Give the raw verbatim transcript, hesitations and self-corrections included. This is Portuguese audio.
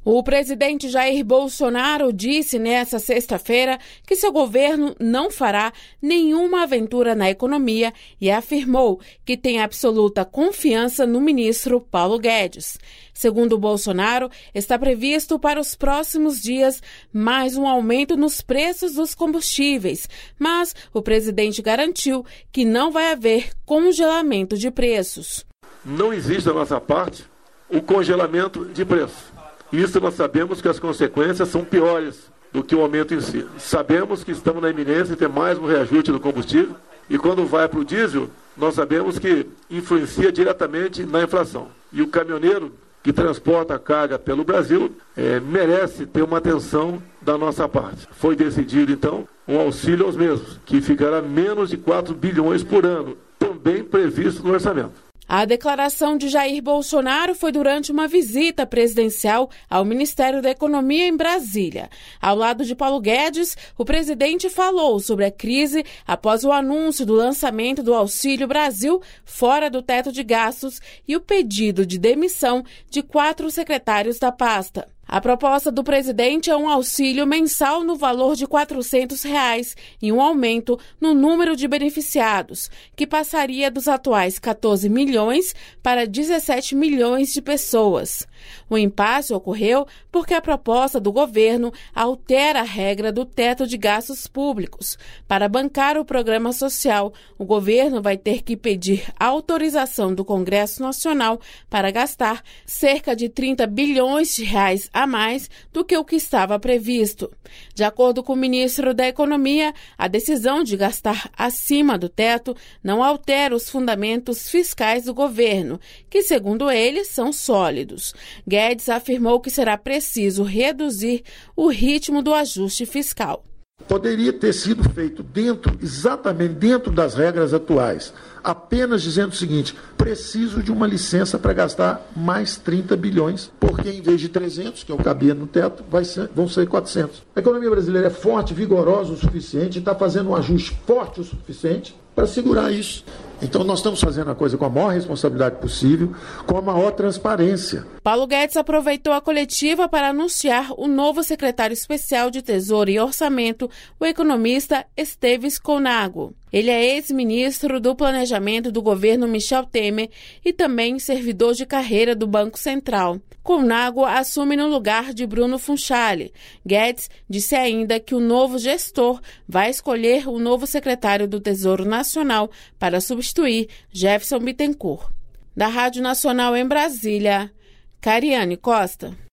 O presidente Jair Bolsonaro disse nesta sexta-feira que seu governo não fará nenhuma aventura na economia e afirmou que tem absoluta confiança no ministro Paulo Guedes. Segundo Bolsonaro, está previsto para os próximos dias mais um aumento nos preços dos combustíveis, mas o presidente garantiu que não vai haver congelamento de preços. Não existe da nossa parte o congelamento de preços. Isso nós sabemos que as consequências são piores do que o aumento em si. Sabemos que estamos na iminência de ter mais um reajuste do combustível e quando vai para o diesel, nós sabemos que influencia diretamente na inflação. E o caminhoneiro que transporta a carga pelo Brasil é, merece ter uma atenção da nossa parte. Foi decidido, então, um auxílio aos mesmos, que ficará menos de quatro bilhões por ano, também previsto no orçamento. A declaração de Jair Bolsonaro foi durante uma visita presidencial ao Ministério da Economia em Brasília. Ao lado de Paulo Guedes, o presidente falou sobre a crise após o anúncio do lançamento do Auxílio Brasil fora do teto de gastos e o pedido de demissão de quatro secretários da pasta. A proposta do presidente é um auxílio mensal no valor de quatrocentos reais e um aumento no número de beneficiados, que passaria dos atuais quatorze milhões para dezessete milhões de pessoas. O impasse ocorreu porque a proposta do governo altera a regra do teto de gastos públicos. Para bancar o programa social, o governo vai ter que pedir autorização do Congresso Nacional para gastar cerca de trinta bilhões de reais a mais do que o que estava previsto. De acordo com o ministro da Economia, a decisão de gastar acima do teto não altera os fundamentos fiscais do governo, que, segundo ele, são sólidos. Guedes afirmou que será preciso reduzir o ritmo do ajuste fiscal. Poderia ter sido feito dentro, exatamente dentro das regras atuais, apenas dizendo o seguinte: preciso de uma licença para gastar mais trinta bilhões, porque em vez de trezentos, que eu cabia no teto, vai ser, vão ser quatrocentos. A economia brasileira é forte, vigorosa o suficiente, está fazendo um ajuste forte o suficiente para segurar isso. Então nós estamos fazendo a coisa com a maior responsabilidade possível, com a maior transparência. Paulo Guedes aproveitou a coletiva para anunciar o novo secretário especial de Tesouro e Orçamento, o economista Esteves Conago. Ele é ex-ministro do Planejamento do governo Michel Temer e também servidor de carreira do Banco Central. Conago assume no lugar de Bruno Funchal. Guedes disse ainda que o novo gestor vai escolher o novo secretário do Tesouro Nacional para substituir Jefferson Bittencourt. Da Rádio Nacional em Brasília, Cariane Costa.